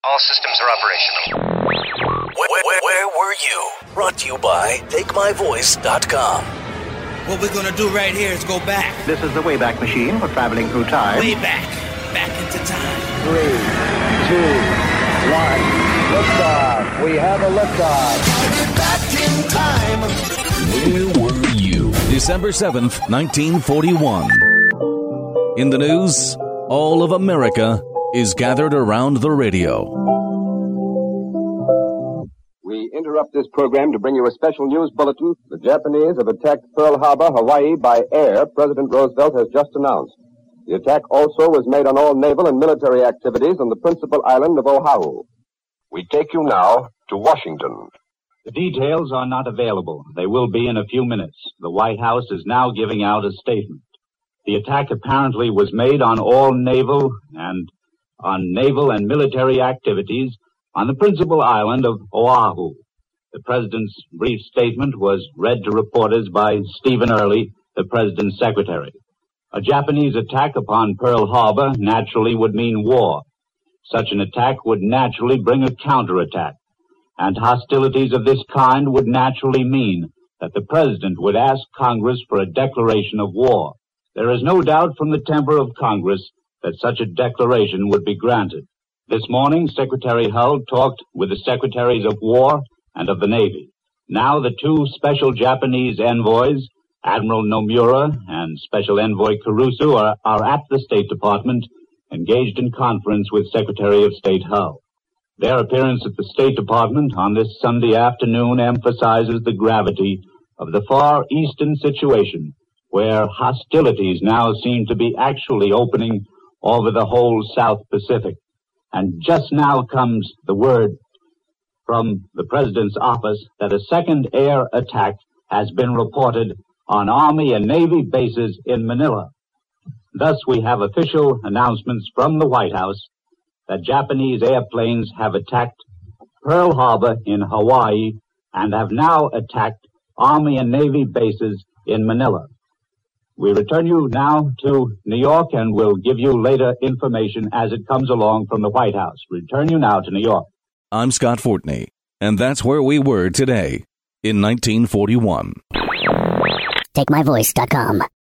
All systems are operational. Where were you? Brought to you by TakeMyVoice.com. What we're gonna do right here is go back. This is the Wayback Machine for traveling through time. Way back. Back into time. 3, 2, 1. Liftoff. We have a liftoff. Back in time. Where were you? December 7th, 1941. In the news, all of America is gathered around the radio. We interrupt this program to bring you a special news bulletin. The Japanese have attacked Pearl Harbor, Hawaii by air, President Roosevelt has just announced. The attack also was made on all naval and military activities on the principal island of Oahu. We take you now to Washington. The details are not available. They will be in a few minutes. The White House is now giving out a statement. The attack apparently was made on all naval and military activities on the principal island of Oahu. The president's brief statement was read to reporters by Stephen Early, the president's secretary. A Japanese attack upon Pearl Harbor naturally would mean war. Such an attack would naturally bring a counterattack, and hostilities of this kind would naturally mean that the president would ask Congress for a declaration of war. There is no doubt from the temper of Congress that such a declaration would be granted. This morning, Secretary Hull talked with the Secretaries of War and of the Navy. Now the two special Japanese envoys, Admiral Nomura and Special Envoy Kurusu, are at the State Department, engaged in conference with Secretary of State Hull. Their appearance at the State Department on this Sunday afternoon emphasizes the gravity of the Far Eastern situation, where hostilities now seem to be actually opening over the whole South Pacific. And just now comes the word from the President's office that a second air attack has been reported on Army and Navy bases in Manila. Thus, we have official announcements from the White House that Japanese airplanes have attacked Pearl Harbor in Hawaii and have now attacked Army and Navy bases in Manila. We return you now to New York and we'll give you later information as it comes along from the White House. Return you now to New York. I'm Scott Fortney, and that's where we were today in 1941. TakeMyVoice.com.